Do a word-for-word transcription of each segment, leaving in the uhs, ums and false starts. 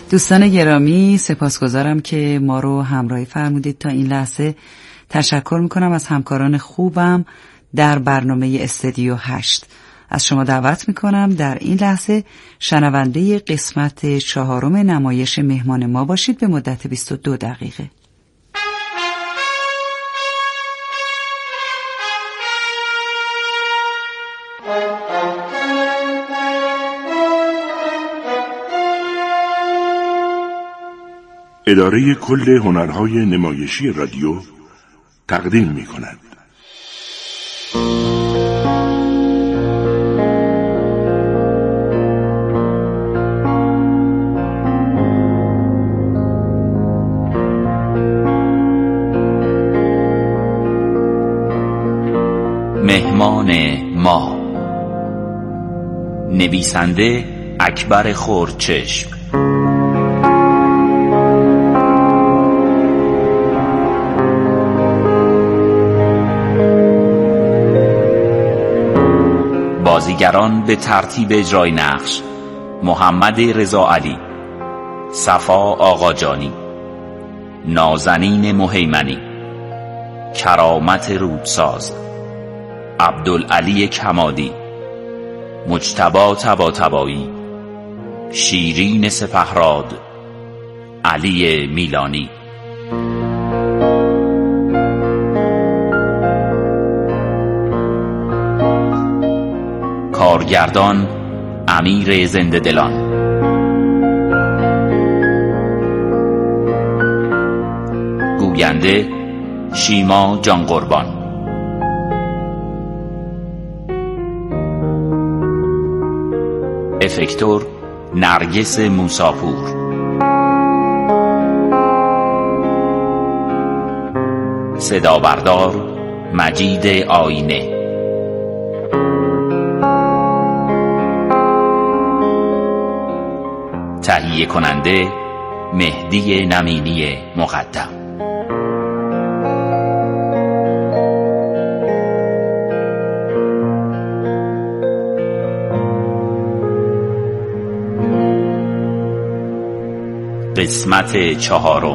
دوستان گرامی، سپاسگزارم که ما رو همراهی فرمودید تا این لحظه. تشکر میکنم از همکاران خوبم در برنامه استودیو هشت. از شما دعوت میکنم در این لحظه شنونده قسمت چهارم نمایش مهمان ما باشید به مدت بیست و دو دقیقه. اداره کل هنرهای نمایشی رادیو تقدیم می کند. مهمان ما، نویسنده اکبر خردچشم، بازیگران به ترتیب اجرای نقش: محمد رضا علی، صفا آقاجانی، نازنین مهیمنی، کرامت رودساز، عبدالعلی کمادی، مجتبی طباطبایی، شیرین سپهراد، علی میلانی. کارگردان امیر زنده دلان. گوینده شیما جان قربان. افکتور نرگس موساپور. صدا بردار مجید آینه. تهیه کننده مهدی نمینی مقدم. قسمت چهارم.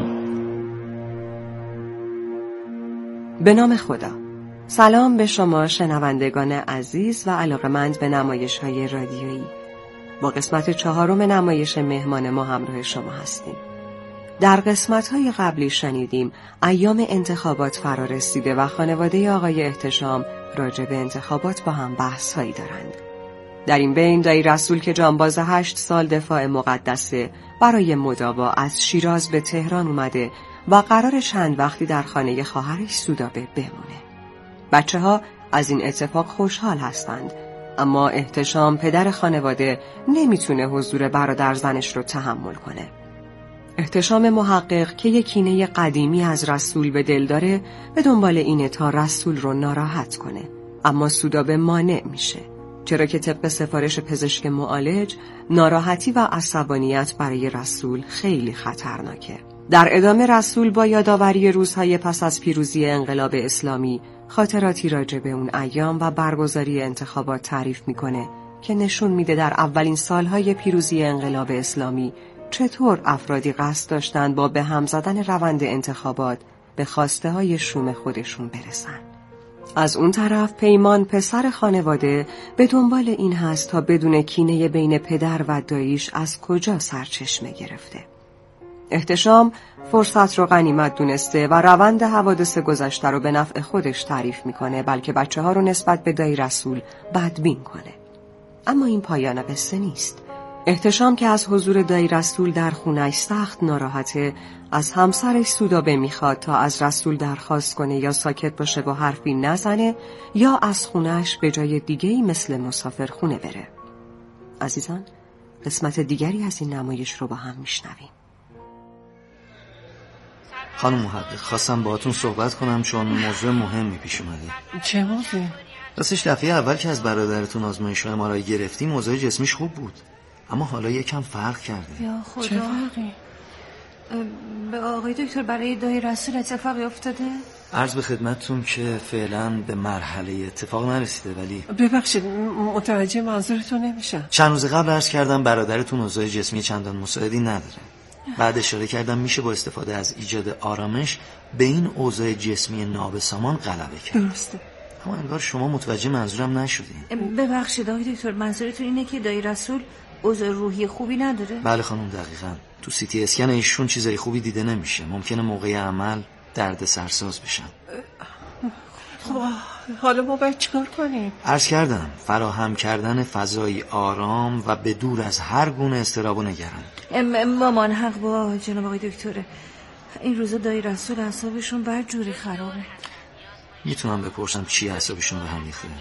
به نام خدا. سلام به شما شنوندگان عزیز و علاقه‌مند به نمایش‌های رادیویی. با قسمت چهارم نمایش مهمان ما همراه شما هستیم. در قسمت‌های قبلی شنیدیم ایام انتخابات فرا رسیده و خانواده آقای احتشام راجع به انتخابات با هم بحث‌هایی دارند. در این بین دایی رسول که جانباز هشت سال دفاع مقدسه برای مداوا از شیراز به تهران اومده و قرار چند وقتی در خانه خواهرش سودابه بمونه. بچه‌ها از این اتفاق خوشحال هستند، اما احتشام پدر خانواده نمیتونه حضور برادر زنش رو تحمل کنه. احتشام محقق که یک کینه قدیمی از رسول به دل داره به دنبال اینه تا رسول رو ناراحت کنه، اما سودابه مانع میشه، چرا که طبق سفارش پزشک معالج ناراحتی و عصبانیت برای رسول خیلی خطرناکه. در ادامه رسول با یادآوری روزهای پس از پیروزی انقلاب اسلامی خاطراتی راجع به اون ایام و برگزاری انتخابات تعریف میکنه که نشون میده در اولین سالهای پیروزی انقلاب اسلامی چطور افرادی قصد داشتند با به هم زدن روند انتخابات به خواسته های شوم خودشون برسن. از اون طرف پیمان پسر خانواده به دنبال این هست تا بدون کینه بین پدر و داییش از کجا سرچشمه گرفته. احتشام فرصت رو غنیمت دونسته و روند حوادث گذشته رو به نفع خودش تعریف میکنه، بلکه بچه ها رو نسبت به دایی رسول بدبین کنه. اما این پایان قصه نیست. احتشام که از حضور دایی رسول در خونه‌اش سخت ناراحته، از همسرش سودابه میخواد تا از رسول درخواست کنه یا ساکت باشه و حرفی نزنه یا از خونه‌اش به جای دیگه‌ای مثل مسافر خونه بره. عزیزان، قسمت دیگری از این نمایش رو با هم میشنویم. خانم محقق، خواستم باهاتون صحبت کنم چون موضوع مهمی پیش اومده. چه موضوعی؟ راستش دفعه اول که از برادرتون آزمایش ام آر آی گرفتیم موضوع جسمیش خوب بود، اما حالا یکم فرق کرده. یا خدا. چه فرقی؟ به آقای دکتر برای دایی رسول اتفاقی افتاده؟ عرض به خدمتتون که فعلا به مرحله اتفاق نرسیده، ولی ببخشید متوجه منظورتون نمیشم. چند روز قبل عرض کردم برادرتون اوضاع جسمی چندان مساعدی نداره. بعد اشاره کردم میشه با استفاده از ایجاد آرامش به این اوضاع جسمی نابسامان غلبه کرد. درسته. اما انگار شما متوجه منظورم نشدین. ببخشید آقای دکتر، منظورتون اینه که دایی رسول اوضاع روحی خوبی نداره؟ بله خانم، دقیقاً. تو سی تی اسکن ایشون چیزای خوبی دیده نمیشه. ممکنه موقع عمل درد سرساز بشن. خب حالا ما باید چیکار کنیم؟ عرض کردم فراهم کردن فضایی آرام و به دور از هر گونه اضطراب و نگرانی. مامان حق با جناب آقای دکتره. این روزا دایی رسول اعصابشون بر جوری خرابه. میتونم بپرسم چی اعصابشون به هم ریخته؟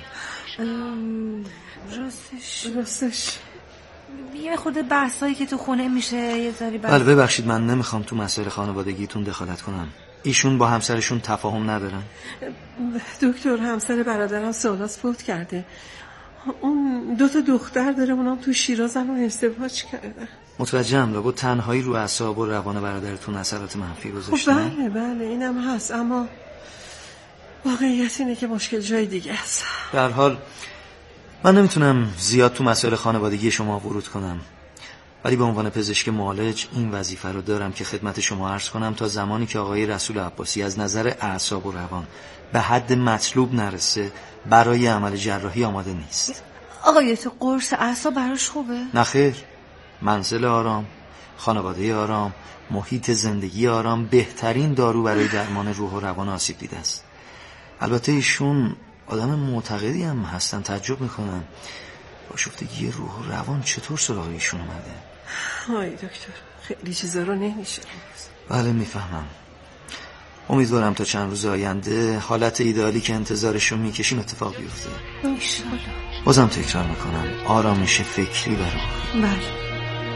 راستش راستش یه خود بحثایی که تو خونه میشه یه ذره. بله ببخشید، من نمیخوام تو مسائل خانوادگیتون دخالت کنم. ایشون با همسرشون تفاهم ندارن؟ دکتر، همسر برادرم سالاس فوت کرده. اون دو تا دختر داره، اونام تو شیرازن و ازدواج کردن. متوجهم. لابد تنهایی رو اعصاب و روان برادرتون اثرات منفی گذاشته. خب بله بله اینم هست، اما واقعیت اینه که مشکل جای دیگه است. به هر حال من نمیتونم زیاد تو مسائل خانوادگی شما ورود کنم، ولی به عنوان پزشک معالج این وظیفه رو دارم که خدمت شما عرض کنم تا زمانی که آقای رسول عباسی از نظر اعصاب و روان به حد مطلوب نرسه برای عمل جراحی آماده نیست. آقای تو قرص اعصاب براش خوبه؟ نخیر. منزل آرام، خانواده آرام، محیط زندگی آرام بهترین دارو برای درمان روح و روان آسیب دیده است. البته ایشون آدم معتقدی هم هستن. تعجب میکنم با شفتگی روح و روان چطور سراغ ایشون اومده. آی دکتر، خیلی چیزا رو نمیشه. بله میفهمم. امیدوارم تا چند روز آینده حالت ایدئالی که انتظارشو میکشیم اتفاق بیفته. انشالله. بازم تکرار میکنم، آرامش فکری و روحی. بله.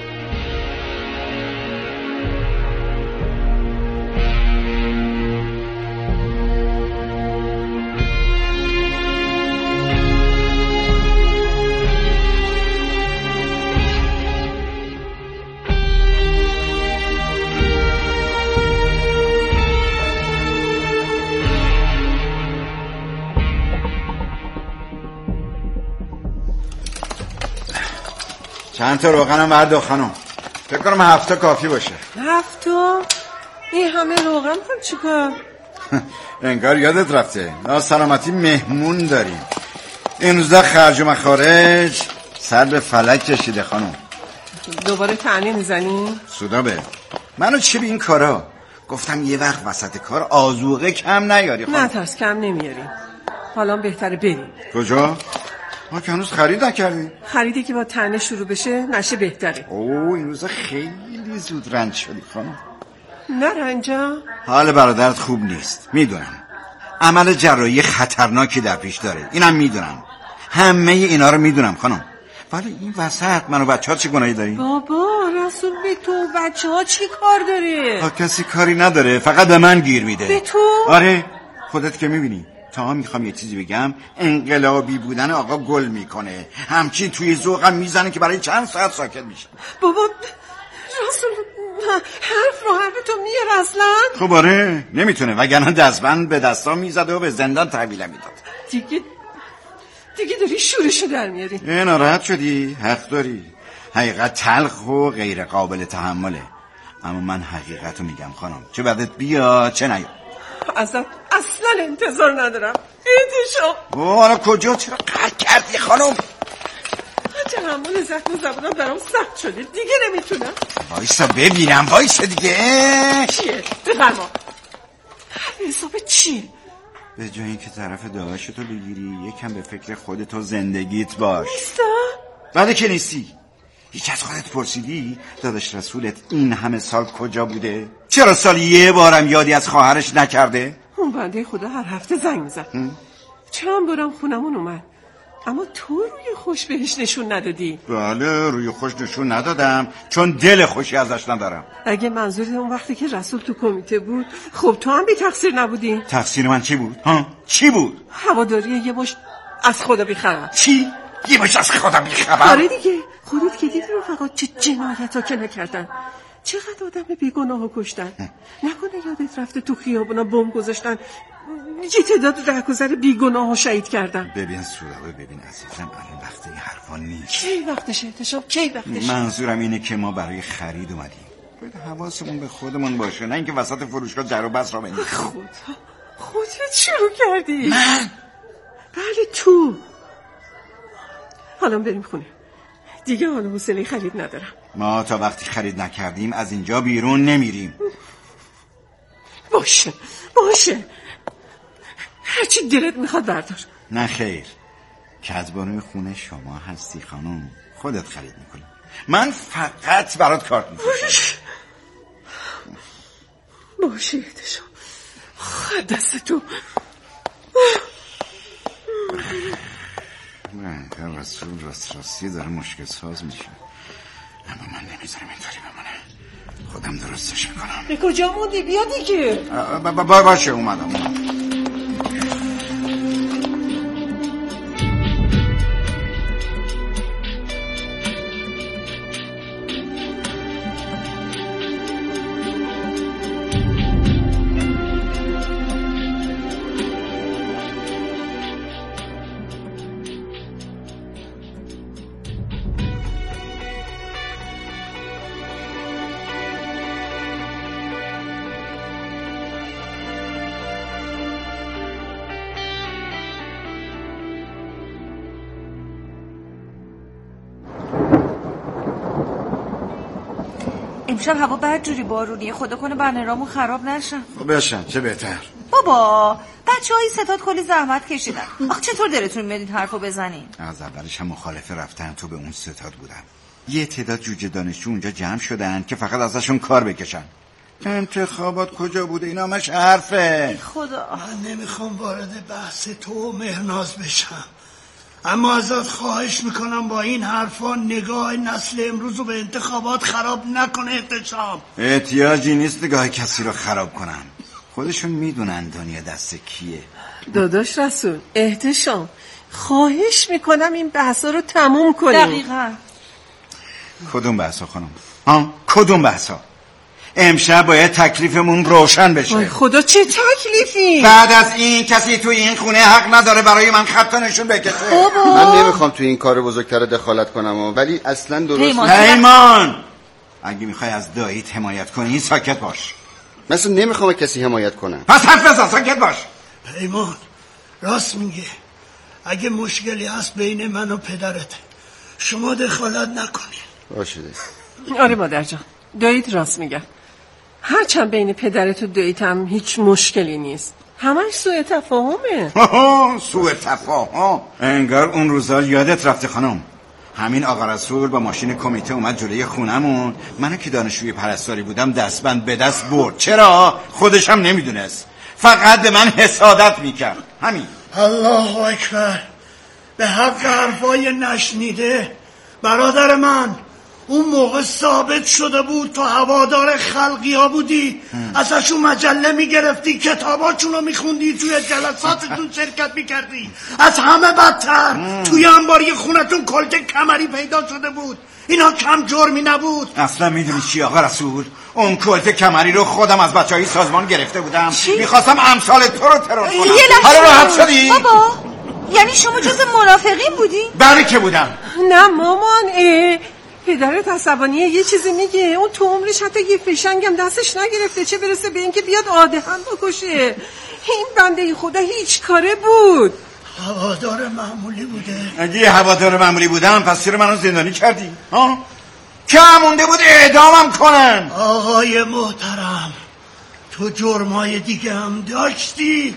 چند تا روغنم بردار خانم. فکر کنم هفته کافی باشه. هفته؟ این همه روغن هم چیکار؟ انگار یادت رفته ناسلامتی مهمون داریم. این روزا خرج و مخارج سر به فلک کشیده خانم. دوباره طعنه میزنی؟ سودا به منو چی به این کارا؟ گفتم یه وقت وسط کار آذوقه کم نیاری خانم. نه ترس، کم نمیاریم. حالا بهتره بریم. کجا؟ ما که هنوز خرید نکردیم. خریدی که با طعنه شروع بشه نشه بهتره. اوه این روزا خیلی زود رنج شدی خانم. نه رنجم؟ حال برادرت خوب نیست میدونم. عمل جراحی خطرناکی در پیش داره، اینم میدونم. همه اینا رو میدونم خانم، ولی این وسط من و بچه ها چه گناهی داریم؟ بابا رسول به تو بچه ها چی کار داره؟ ها کسی کاری نداره، فقط به من گیر میده. به تو؟ آره خودت که میبینی. تا میخوام یه چیزی بگم انقلابی بودن آقا گل میکنه، همچین توی ذوقم میزنه که برای چند ساعت ساکت میشه. بابا رسول حرف رو حرف تو میاره اصلا؟ خب آره نمیتونه، وگرنه دستبند به دستا میزده و به زندان تحویلم میداد. دیگه دیگه داری شورشو در میاری. ناراحت شدی؟ حق داری. حقیقت تلخ و غیر قابل تحمله، اما من حقیقت رو میگم خانم، چه بدت بیا چه نیا. ازت اصلا انتظار ندارم. ایتشو حالا کجا؟ چرا قهر کردی خانم؟ تحمل زخم زبانم برام سخت شده دیگه نمیتونم. وایسا ببینم، وایسا دیگه. چیه؟ بفرما. حساب چیه؟ به جای اینکه طرف داداشتو بگیری یکم به فکر خودت و زندگیت باش. نیستا؟ بعد که نیستی هیچ از خودت پرسیدی داداش رسولت این همه سال کجا بوده؟ چرا سالی یه بارم یادی از خواهرش نکرده؟ اون بنده خدا هر هفته زنگ میزد. چند بارم خونمون اومد، اما تو روی خوش بهش نشون ندادی. بله روی خوش نشون ندادم چون دل خوشی ازش ندارم. اگه منظورت اون وقتی که رسول تو کمیته بود خب تو هم بی تقصیر نبودی. تقصیر من چی بود؟ ها؟ چی بود؟ هواداری یه مش از خدا بیخبر. چی؟ یه مش از خدا بیخبر؟ آره دیگه، خودت که دیدی رفقات چه جنایت ها که نکردن، چقدر آدم بیگناه ها کشتن. نکنه یادت رفته تو خیابونا بمب گذاشتن، یه تعداد رهگذر بیگناه ها شهید کردن. ببین سوراوه، ببین عزیزم، الان وقت این حرفا نیست. کی وقتشه احتشام؟ کی وقتشه؟ منظورم اینه که ما برای خرید اومدیم. باید حواسمون به خودمون باشه، نه اینکه وسط فروشگاه در و بس را بندازیم. خدا خودت شروع کردی؟ من؟ بله تو. حالا بریم خونه، دیگه حالا حوصله خرید ندارم. ما تا وقتی خرید نکردیم از اینجا بیرون نمیریم. باشه باشه، هرچی دلت میخواد بردار. نه خیر، کزبانوی خونه شما هستی خانم، خودت خرید میکنی، من فقط برات کارت میفرستم. باشه احتشام، خود دست تو. نه رسول راست راستی داره مشکل ساز میشه، اما من نمیذارم اینطوری بمونه، خودم درستش میکنم. به کجا موندی؟ بیا دیگه. با باشه اومدم اومدم. امشب هوا بعد جوری بارونیه، خدا کنه برنامه‌مون خراب نشن. خب بشن چه بهتر. بابا بچه‌های ستاد کلی زحمت کشیدن، آخه چطور دلتون میاد این حرفو بزنین؟ از اولش هم مخالف رفتن تو به اون ستاد بودم. یه تعداد جوجه دانشجو اونجا جمع شدن که فقط ازشون کار بکشن. انتخابات کجا بوده؟ اینا همش حرفه. خدا من نمیخوام وارد بحث تو و مهناز بشم، اما ازت خواهش میکنم با این حرفا نگاه نسل امروز رو به انتخابات خراب نکنه. احتشام احتیاجی نیست نگاه کسی رو خراب کنم، خودشون میدونن دنیا دست کیه. داداش رسول، احتشام خواهش میکنم این بحثا رو تموم کنیم. دقیقاً. کدوم بحثا خانم؟ ها کدوم بحثا؟ امشب باید تکلیفمون روشن بشه. وای خدا چه تکلیفی؟ بعد از این کسی توی این خونه حق نداره برای من خط نشون بکشه. من نمیخوام توی این کار بزرگتر دخالت کنم ولی اصلا درست نیست. پیمان اگه میخوای از داییت حمایت کنی ساکت باش. مثلا نمیخوام کسی حمایت کنم. پس حرف بزن، ساکت باش. پیمان راست میگه، اگه مشکلی هست بین من و پدرت شما دخالت نکنید. باشه. آره مادر جان، داییت راست میگه. هرچند بین پدرت و داییت هم هیچ مشکلی نیست، همش سوء تفاهمه. سوء تفاهم؟ انگار اون روزا یادت رفته خانم. همین آقا رسول با ماشین کمیته اومد جلوی خونمون، منو که دانشجوی پرستاری بودم دستبند به دست برد. چرا؟ خودش هم نمیدونست، فقط به من حسادت میکرد. همین. الله اکبر. به حق حرفای نشنیده برادر من، اون موقع ثابت شده بود تو هوادار خلقی ها بودی، ازشون مجله میگرفتی، کتاباشون رو میخوندی، توی جلساتتون شرکت میکردی. از همه بدتر ام. توی انباری خونتون کلت کمری پیدا شده بود. اینا کم جرمی نبود. اصلا میدونی چی آقا رسول؟ اون کلت کمری رو خودم از بچه های سازمان گرفته بودم، میخواستم امثال تو رو ترور کنم. حالا راحت شدی؟ بابا یعنی شما جز منافقین بودی؟ بله که بودم. نه مامان، اه پدرت عصبانیه یه چیزی میگه، اون تو عمرش حتی یه فشنگم دستش نگرفته، چه برسه به اینکه بیاد آدم بکشه. این بنده خدا هیچ کاره بود. هوادار معمولی بوده. اگه یه هوادار معمولی بودم پس چرا منو زندانی کردی؟ ها؟ که مونده بود اعدامم کنن. آقای محترم، تو جرمای دیگه هم داشتی؟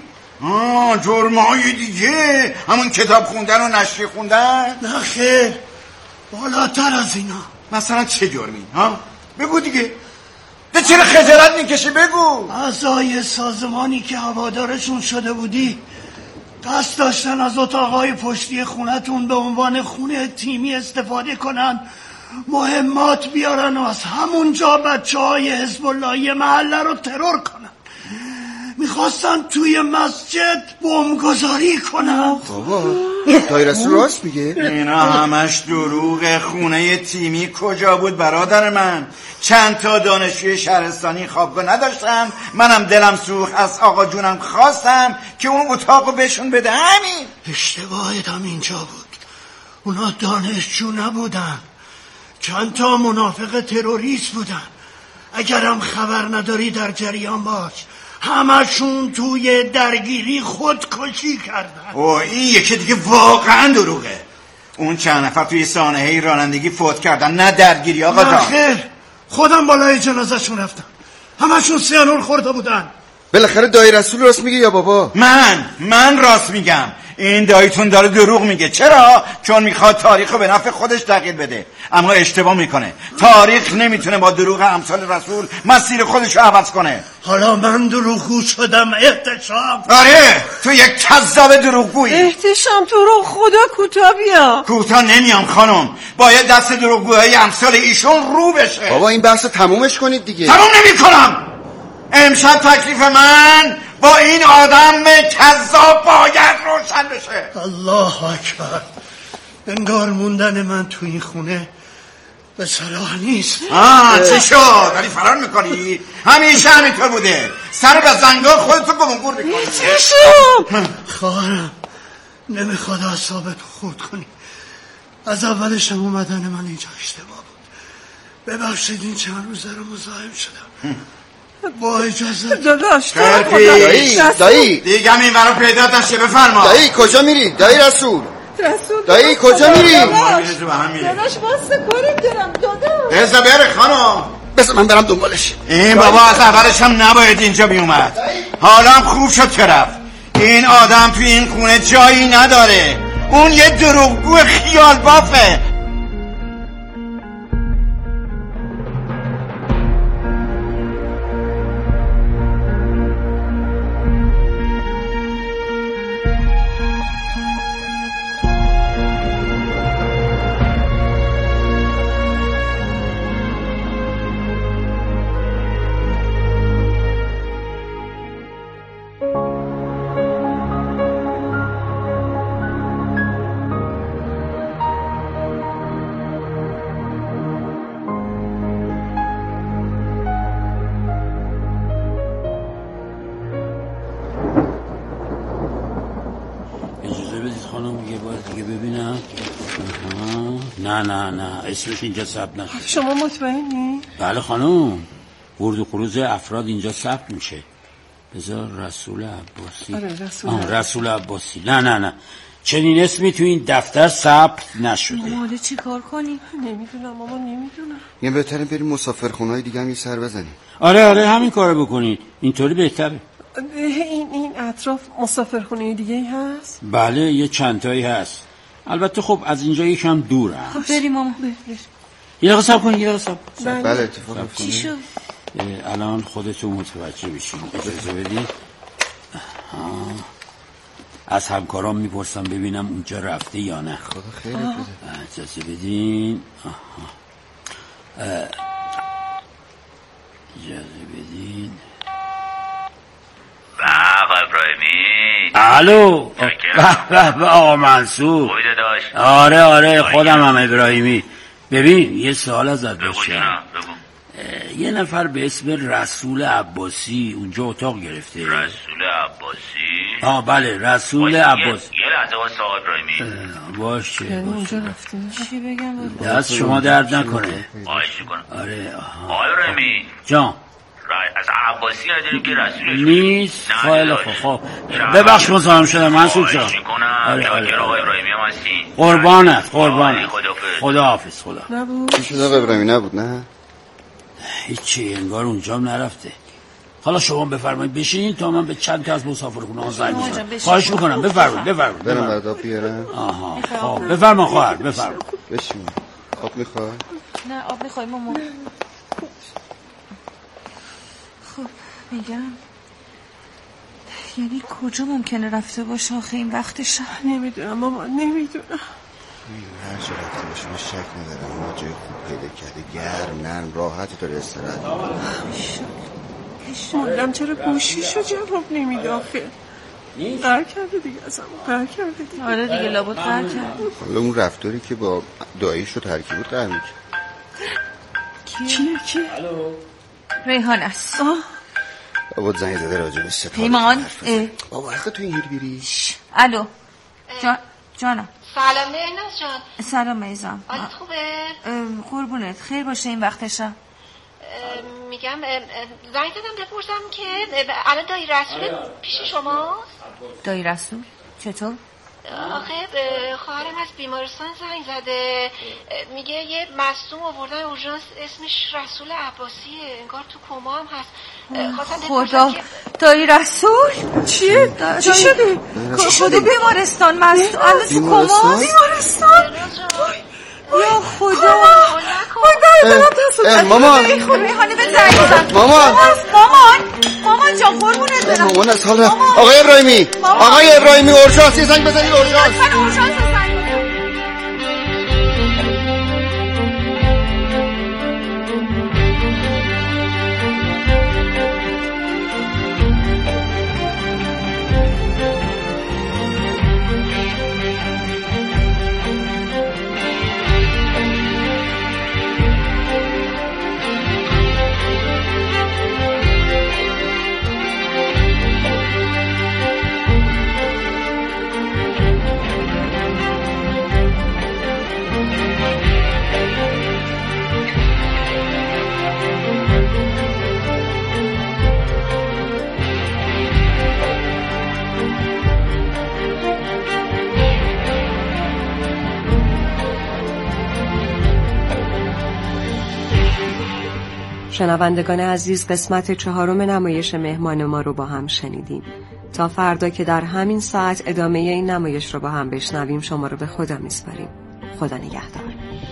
آه جرمای دیگه؟ همون کتاب خوندن و نشریه خوندن؟ نه خیر، بالاتر از اینا. مثلا چه جرمی؟ ها؟ بگو دیگه. ده چرا خجالت میکشی؟ بگو. اعضای سازمانی که هوادارشون شده بودی قصد داشتن از اتاقهای پشتی خونتون به عنوان خونه تیمی استفاده کنن، مهمات بیارن و از همونجا بچه های حزب اللهی محله رو ترور کنن. میخواستن توی مسجد بمبگذاری کنن. بابا دایرس راست میگه؟ اینا همش دروغ. خونه تیمی کجا بود برادر من؟ چند تا دانشجوی شهرستانی خوابگاه نداشتم، منم دلم سوخت از آقا جونم خواستم که اون اتاقو بهشون بده. همین. اشتباهت هم اینجا بود، اونا دانشجو نبودن، چند تا منافق تروریست بودن. اگرم خبر نداری در جریان باش، همشون توی درگیری خودکشی کردن. اوه این یکی دیگه واقعا دروغه. اون چند نفر توی سانحه رانندگی فوت کردن، نه درگیری آقا جان. خیر، خودم بالای جنازه‌شون رفتم، همشون سیانور خورده بودن. بالاخره دایی رسول راست میگه یا بابا؟ من من راست میگم. این داییتون داره دروغ میگه. چرا؟ چون میخواد تاریخ رو به نفع خودش تغییر بده، اما اشتباه میکنه. تاریخ نمیتونه با دروغ امثال رسول مسیر خودش رو عوض کنه. حالا من دروغگو شدم احتشام؟ آره تو یک کذاب دروغگویی. احتشام تو رو خدا کوتاه بیا. کوتاه نمیام خانم، باید دست دروغگوهای امثال ایشون رو بشه. بابا این بحث رو تمومش کنید دیگه. تموم نمیکنم. امشب تکلیف من با این آدم کذاب باید روشن بشه. الله اکبر، انگار موندن من تو این خونه به صلاح نیست. آه چی شد؟ داری فرار میکنی؟ همیشه همینطور بوده، سر به زنگار خودتو گمگور میکنی. چی شد؟ خواهرم نمیخواد اعصابت خورد کنی. از اولش هم اومدن من اینجا اشتباه بود. ببخشید این چند روزه رو مزاحم شدم. با اجازه داداش دایی دایی دیگه همین برای پیدا داشته. بفرما. دایی کجا میری؟ دایی رسول رسول دایی کجا میری؟ داداش واسه کاری دارم داداش. بذار بره خانم، بذار من برم دنبالش. این بابا از اولش هم نباید اینجا بیومد، حالا هم خوب شد که رفت. این آدم توی این خونه جایی نداره، اون یه دروغگو خیال بافه. نه نه نه اسمش اینجا ثبت نشده. شما مطمئنی؟ بله خانم، ورود و خروج افراد اینجا ثبت میشه. بذار رسول عباسی. آره رسول آه رسول عباسی. نه نه نه چنین اسمی تو این دفتر ثبت نشده. ماما چی کار کنی؟ نمیدونم ماما نمیدونم. یه بهتره بریم مسافرخونه‌های دیگه هم یه سر بزنیم. آره آره همین کارو بکنید، اینطوری بهتره. این این اطراف مسافرخونه دیگه هست؟ بله یه چند تایی هست، البته خب از اینجا یکم دوره. خب بریم ماما. یه دقیقه صبر کن، یه دقیقه صبر. بله اتفاق افتاده. چی شد؟ الان خودتون متوجه بشین. اجازه بدین. از همکارام میپرسم ببینم اونجا رفته یا نه. خدا خیرت بده. اجازه بدین. اجازه بدین. آقا ابراهیمی. الو. به به آقا منصور. خوبی داداش؟ آره آره خودم هم ابراهیمی. ببین یه سوال ازت داشتم. یه نفر به اسم رسول عباسی اونجا اتاق گرفته. رسول عباسی؟ آه بله رسول عباسی. یه لحظه واسه آقا ابراهیمی. باشه یعنی اونجا رفته. چی بگم؟ دست شما درد نکنه. خواهش میکنم. آره آها. آقا ابراهیمی جان از عباسی نداریم که رسولش نیست. خیلی خوب. خب ببخش مزاحم شدم منصور جان. آره آره آقا ابراهیمی هم هستین. قربانت قربانت. خدا حافظ. خدا نبود. چی شد آقا ابراهیمی؟ نبود نه هیچی، انگار اونجا هم نرفته. حالا شما بفرمایید بشین تا من به چند تا از مسافرخونه ها زنگ بزنم. خواهش میکنم بفرمایید بفرمایید. برم برات آب بیارم. آها خب بفرما خواهر بفرما. بشین. آب میخوای؟ نه آب میخوای ماما. خب میگم یعنی کجا ممکنه رفته باشه آخه این وقتش؟ نمیدونم ماما نمیدونم. هر چه رفته باشه من شک ندارم ما جای خوب پیدا کرده، گرم نرم راحت داره استراحت موندم چرا گوشیشو جواب نمیده آخه. قهر کرده دیگه ازم قهر کرده دیگه. آره دیگه لابد قهر کرده. حالا اون رفتاری که با داییش رو ترکیب بود قهر میکرد. کیه کیه؟ ریحان است. بابا زنگ زده راجع به سپاه پیمان. بابا حقا تو این هیر بیری. الو جان جانم. سلام مهناز جان. سلام میزم. حالت خوبه؟ قربونت خیر باشه این وقتشم. میگم زنگ زدم بپرسم که الان دایی رسول پیش شماست؟ دایی رسول؟ چطور؟ آخه خواهرم از بیمارستان زنگ زده، میگه یه مصدوم آوردن اورژانس اسمش رسول عباسیه، انگار تو کما هم هست. خدا که... دایی رسول؟ چیه؟ چی شده؟ چی شده؟ بیمارستان مصدوم الان تو کما؟ بیمارستان؟ یا خدا وای دایی دارم مامان میخوانه به زنگ مامان مامان مامان جان قربونت برم مامان از حال آقای ابراهیمی آقای ابراهیمی اورژانس یه زنگ بزنید اورژانس اورژانس زنگ شنوندگان عزیز، قسمت چهارم نمایش مهمان ما رو با هم شنیدیم. تا فردا که در همین ساعت ادامه این نمایش رو با هم بشنویم شما رو به خدا میسپاریم. خدا نگهدار.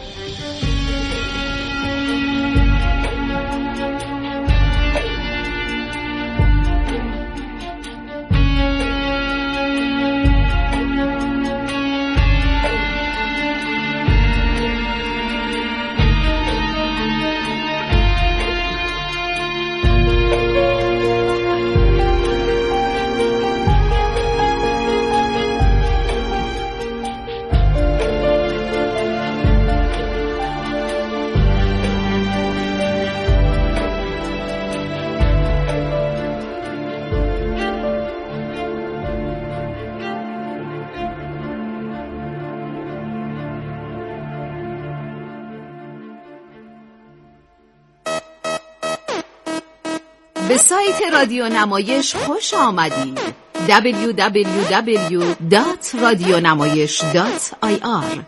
به سایت رادیو نمایش خوش آمدید. دبلیو دبلیو دبلیو دات رادیونمایش دات آی آر.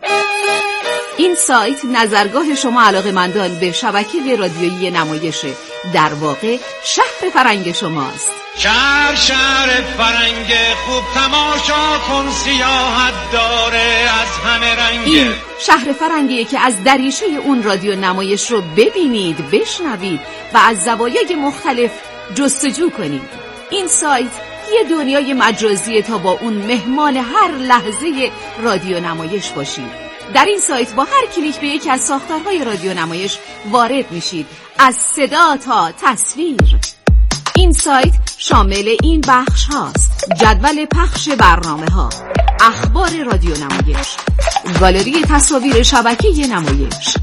این سایت نظرگاه شما علاقه‌مندان به شبکه رادیویی نمایشه، در واقع شهر فرنگ شماست. شهر شهر فرنگ خوب تماشا کن، سیاحت داره از همه رنگ. این شهر فرنگیه که از دریچه اون رادیو نمایش رو ببینید، بشنوید و از زوایای مختلف جستجو کنید. این سایت یه دنیای مجازیه تا با اون مهمان هر لحظه رادیو نمایش باشید. در این سایت با هر کلیک به یکی از ساختارهای رادیو نمایش وارد میشید، از صدا تا تصویر. این سایت شامل این بخش هاست: جدول پخش برنامه ها، اخبار رادیو نمایش، گالری تصاویر شبکه نمایش،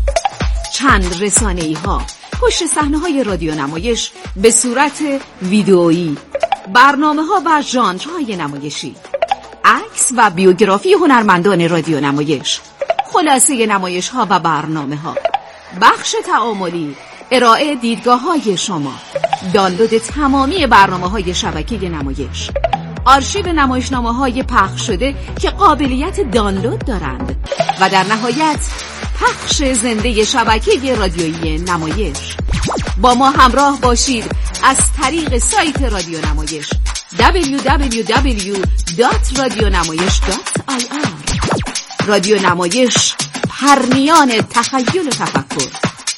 چند رسانه‌ای ها، پشت صحنه های رادیو نمایش به صورت ویدئویی، برنامه ها و ژانرهای نمایشی، عکس و بیوگرافی هنرمندان رادیو نمایش، خلاصه نمایش ها و برنامه ها، بخش تعاملی، ارائه دیدگاه های شما، دانلود تمامی برنامه های شبکه نمایش، آرشیو نمایشنامه های پخش شده که قابلیت دانلود دارند و در نهایت پخش زنده شبکه رادیویی نمایش. با ما همراه باشید از طریق سایت رادیو نمایش دبلیو دبلیو دبلیو دات رادیونمایش دات آی آر. رادیو نمایش، پرنیان تخیل و تفکر.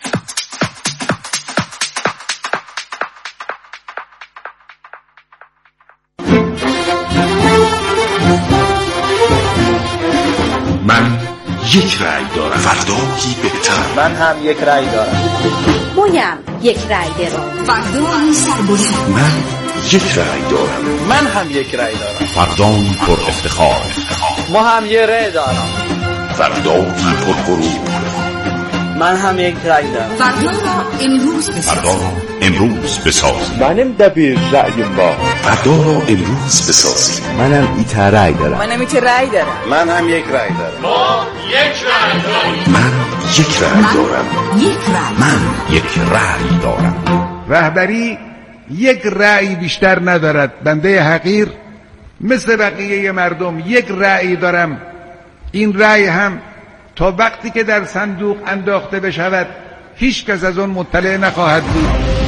من یک رأی دارم، فردایی بهتر. من هم یک رأی دارم. مویم یک رأی دارم. فردایی سربلند. من یک رأی دارم. من هم یک رأی دارم. فردایی پر افتخار. ما هم یک رأی دارم. فردایی پر غرور. من هم یک رأی دارم. فردا را امروز بساز. فردا را امروز بساز. منم دبیر رأی با. فردا را امروز بسازیم. منم ایت رأی دارم. منم ایت رأی دارم. من هم یک رأی دارم. ما یک رأی داریم. من یک رأی دارم. یک رأی. من یک رأی دارم. رهبری یک رأی بیشتر ندارد. بنده حقیر مثل بقیه مردم یک رأی دارم. این رأی هم تا وقتی که در صندوق انداخته بشود هیچ کس از آن مطلع نخواهد بود.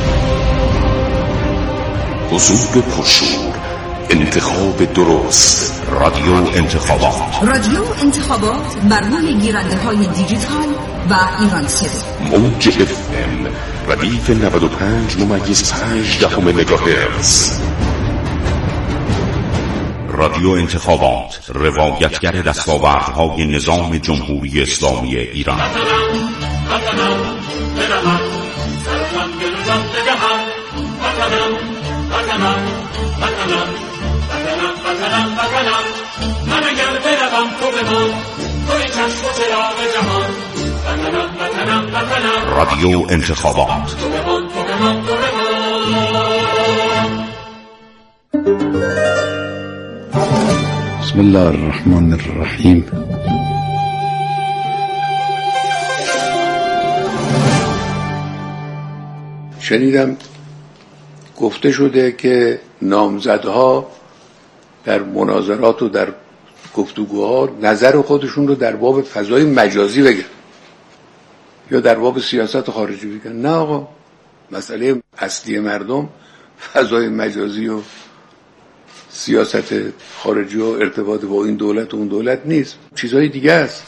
حضور پرشور، انتخاب درست، رادیو انتخابات. رادیو انتخابات بر روی گیرنده های دیجیتال و ایران سه. موج اف ام ردیف نود و پنج ممیز پنج دهم مگاهرتز. رادیو انتخابات، روایتگر دستاوردهای نظام جمهوری اسلامی ایران. رادیو انتخابات. بسم الله الرحمن الرحیم. شنیدم گفته شده که نامزدها در مناظرات و در گفتگوها نظر خودشون رو در باب فضای مجازی بگن یا در باب سیاست خارجی بگن. نه آقا، مسئله اصلی مردم فضای مجازی و سیاست خارجی و ارتباط با این دولت و اون دولت نیست، چیزهای دیگه است.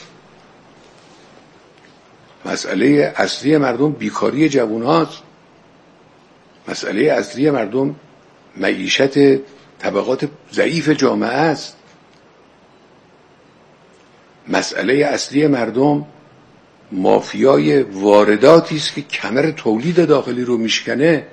مسئله اصلی مردم بیکاری جوان هاست. مسئله اصلی مردم معیشت طبقات ضعیف جامعه است. مسئله اصلی مردم مافیای وارداتی است که کمر تولید داخلی رو میشکنه.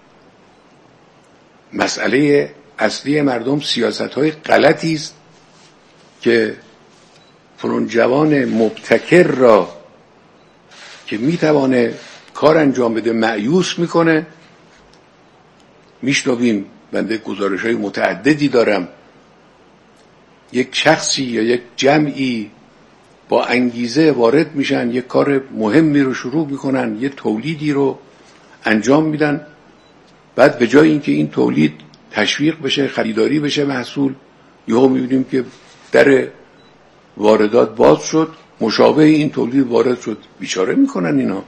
مسئله اصلی مردم سیاست‌های غلطی است که فلان جوان مبتکر را که میتوانه کار انجام بده مأیوس میکنه. میشنویم، بنده گزارش‌های متعددی دارم، یک شخصی یا یک جمعی با انگیزه وارد میشن، یک کار مهمی رو شروع میکنن، یک تولیدی رو انجام میدن، بعد به جای اینکه این تولید تشویق بشه، خریداری بشه محصول، یهو میبینیم که در واردات باز شد، مشابه این تولید وارد شد. بیچاره میکنن اینا،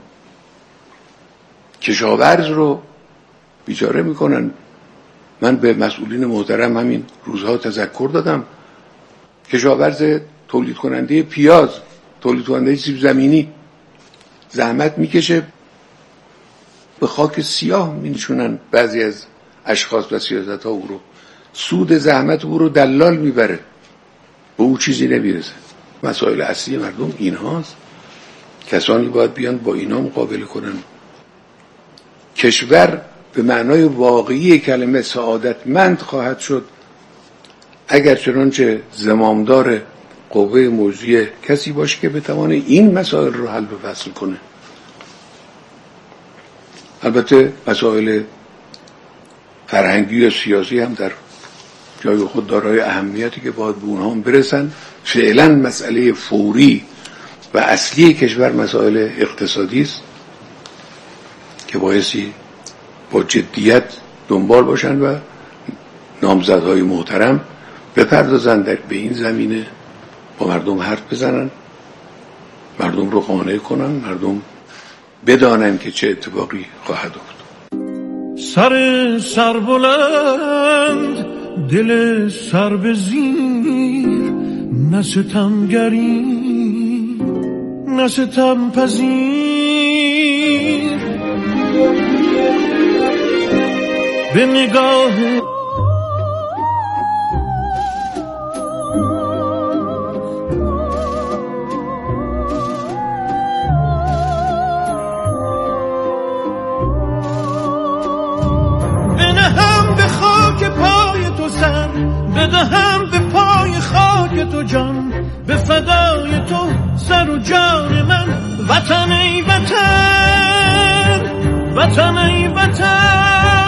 کشاورز رو بیچاره میکنن. من به مسئولین محترم همین روزها تذکر دادم. کشاورز تولید کننده پیاز، تولید کننده سیب زمینی زحمت میکشه، به خاک سیاه مینشونن بعضی از اشخاص و سیاست ها او رو. سود زحمت او رو دلال میبره، به او چیزی نمیرسه. مسائل اصلی مردم این هاست. کسانی باید بیان با اینا مقابله کنن. کشور به معنای واقعی کلمه سعادتمند خواهد شد اگر چنانچه زمامدار قوه موجودی کسی باشه که بتوانه این مسائل رو حل و فصل کنه. البته مسائل فرهنگی و سیاسی هم در جای خود دارای اهمیتی که باید به اونها هم برسن. فعلا مسئله فوری و اصلی کشور مسائل اقتصادی است که بایستی با جدیت دنبال باشن و نامزدهای محترم بپردازن در به این زمینه، با مردم حرف بزنن، مردم رو قانع کنن، مردم بدانن که چه اتفاقی خواهد افتاد. سر سر بلند، دل سر به زیر، نه ستمگری نه ستم پذیر، به نگاه بدهم به پای خاک تو جان، به فدای تو سر و جان من. وطن ای وطن، وطن ای وطن،